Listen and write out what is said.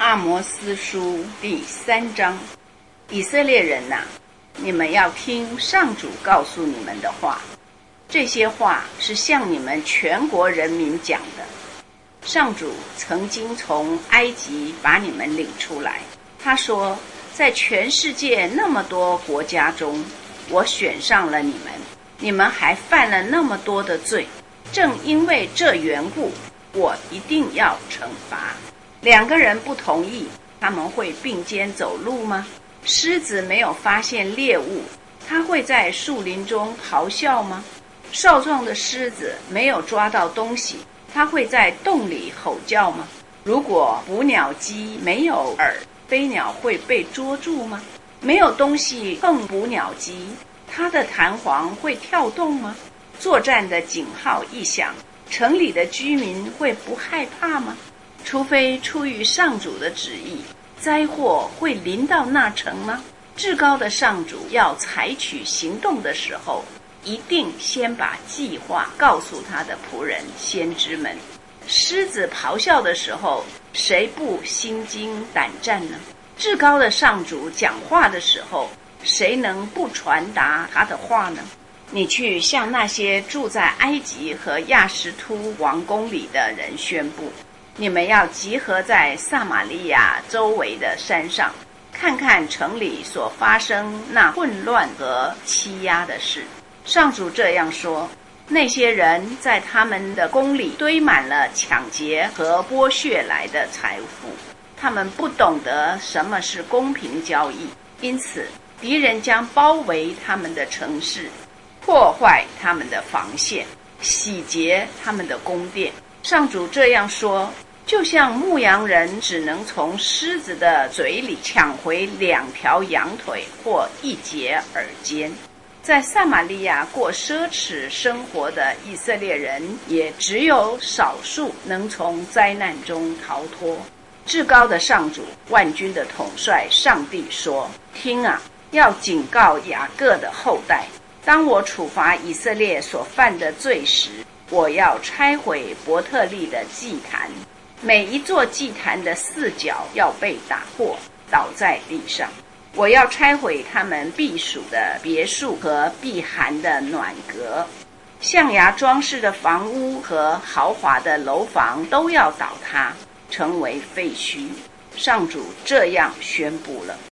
阿摩司书第3章，以色列人哪，你们要听上主告诉你们的话。这些话是向你们全国人民讲的。上主曾经从埃及把你们领出来，他说，在全世界那么多国家中，我选上了你们，你们还犯了那么多的罪，正因为这缘故，我一定要惩罚。2个人不同意，他们会并肩走路吗？狮子没有发现猎物，它会在树林中咆哮吗？少壮的狮子没有抓到东西，它会在洞里吼叫吗？如果捕鸟机没有饵，飞鸟会被捉住吗？没有东西碰捕鸟机，它的弹簧会跳动吗？作战的警号一响，城里的居民会不害怕吗？除非出于上主的旨意，灾祸会临到那城吗？至高的上主要采取行动的时候，一定先把计划告诉他的仆人先知们。狮子咆哮的时候，谁不心惊胆战呢？至高的上主讲话的时候，谁能不传达他的话呢？你去向那些住在埃及和亚实突王宫里的人宣布，你们要集合在撒玛利亚周围的山上，看看城里所发生那混乱和欺压的事。上主这样说，那些人在他们的宫里堆满了抢劫和剥削来的财富，他们不懂得什么是公平交易，因此敌人将包围他们的城市，破坏他们的防线，洗劫他们的宫殿。上主这样说，就像牧羊人只能从狮子的嘴里抢回2条羊腿或1节耳尖。在撒玛利亚过奢侈生活的以色列人，也只有少数能从灾难中逃脱。至高的上主，万军的统帅上帝说，听啊，要警告雅各的后代，当我处罚以色列所犯的罪时，我要拆毁伯特利的祭坛，每一座祭坛的4角要被打破，倒在地上。我要拆毁他们避暑的别墅和避寒的暖阁，象牙装饰的房屋和豪华的楼房都要倒塌，成为废墟。上主这样宣布了。